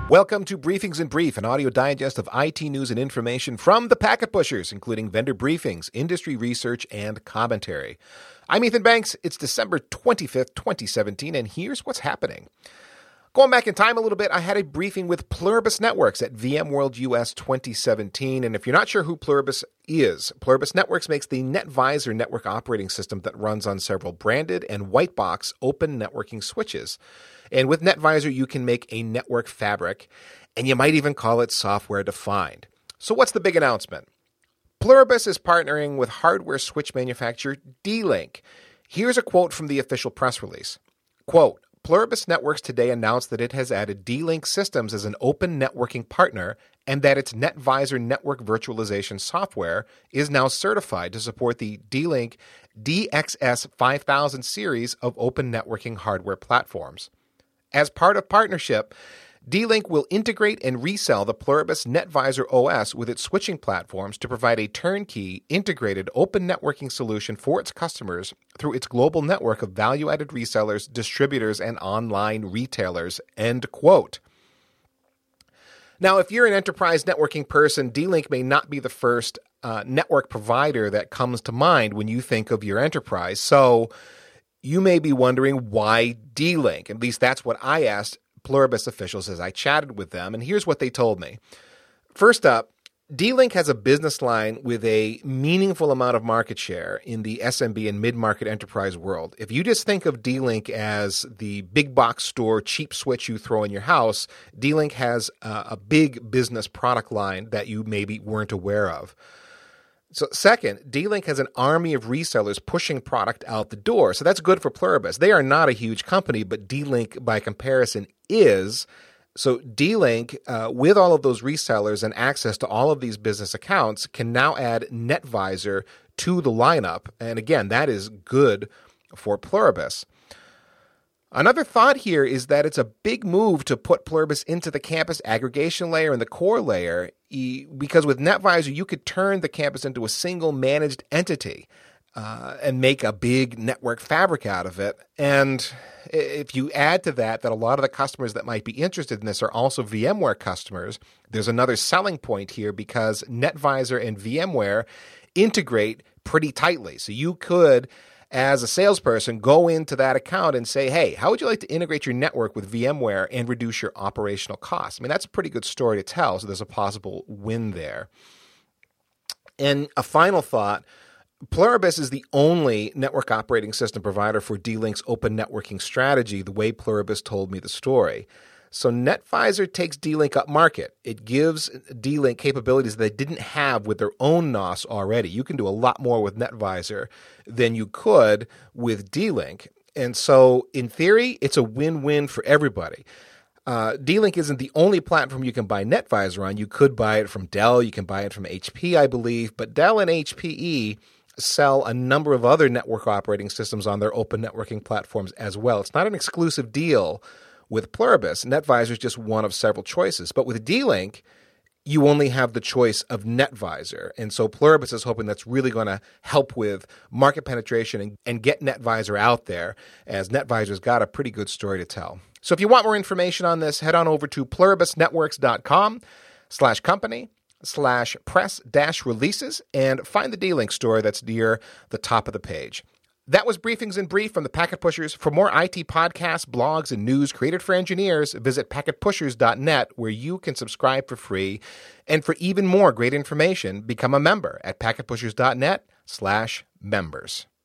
Welcome to Briefings in Brief, an audio digest of IT news and information from the Packet Pushers, including vendor briefings, industry research, and commentary. I'm Ethan Banks. It's December 25th, 2017, and here's what's happening. Going back in time a little bit, I had a briefing with Pluribus Networks at VMworld US 2017, and if you're not sure who Pluribus is, Pluribus Networks makes the NetVisor network operating system that runs on several branded and white box open networking switches. And with NetVisor, you can make a network fabric, and you might even call it software-defined. So what's the big announcement? Pluribus is partnering with hardware switch manufacturer D-Link. Here's a quote from the official press release. Quote, Pluribus Networks today announced that it has added D-Link Systems as an open networking partner and that its NetVisor network virtualization software is now certified to support the D-Link DXS 5000 series of open networking hardware platforms. As part of partnership, D-Link will integrate and resell the Pluribus NetVisor OS with its switching platforms to provide a turnkey, integrated open networking solution for its customers through its global network of value-added resellers, distributors, and online retailers, end quote. Now, if you're an enterprise networking person, D-Link may not be the first network provider that comes to mind when you think of your enterprise. So you may be wondering why D-Link. At least that's what I asked Pluribus officials as I chatted with them, and here's what they told me. First up, D-Link has a business line with a meaningful amount of market share in the SMB and mid-market enterprise world. If you just think of D-Link as the big box store cheap switch you throw in your house, D-Link has a big business product line that you maybe weren't aware of. So second, D-Link has an army of resellers pushing product out the door. So that's good for Pluribus. They are not a huge company, but D-Link by comparison is. So D-Link, with all of those resellers and access to all of these business accounts, can now add NetVisor to the lineup. And again, that is good for Pluribus. Another thought here is that it's a big move to put Pluribus into the campus aggregation layer and the core layer, because with NetVisor, you could turn the campus into a single managed entity and make a big network fabric out of it. And if you add to that a lot of the customers that might be interested in this are also VMware customers, there's another selling point here because NetVisor and VMware integrate pretty tightly. So you could, as a salesperson, go into that account and say, hey, how would you like to integrate your network with VMware and reduce your operational costs? I mean, that's a pretty good story to tell, so there's a possible win there. And a final thought, Pluribus is the only network operating system provider for D-Link's open networking strategy, the way Pluribus told me the story. So NetVisor takes D-Link up market. It gives D-Link capabilities they didn't have with their own NOS already. You can do a lot more with NetVisor than you could with D-Link. And so in theory, it's a win-win for everybody. D-Link isn't the only platform you can buy NetVisor on. You could buy it from Dell. You can buy it from HP, I believe. But Dell and HPE sell a number of other network operating systems on their open networking platforms as well. It's not an exclusive deal with Pluribus. NetVisor is just one of several choices. But with D-Link, you only have the choice of NetVisor. And so Pluribus is hoping that's really going to help with market penetration and get NetVisor out there, as NetVisor's got a pretty good story to tell. So if you want more information on this, head on over to pluribusnetworks.com/company/press-releases and find the D-Link story that's near the top of the page. That was Briefings in Brief from the Packet Pushers. For more IT podcasts, blogs, and news created for engineers, visit packetpushers.net, where you can subscribe for free. And for even more great information, become a member at packetpushers.net/members.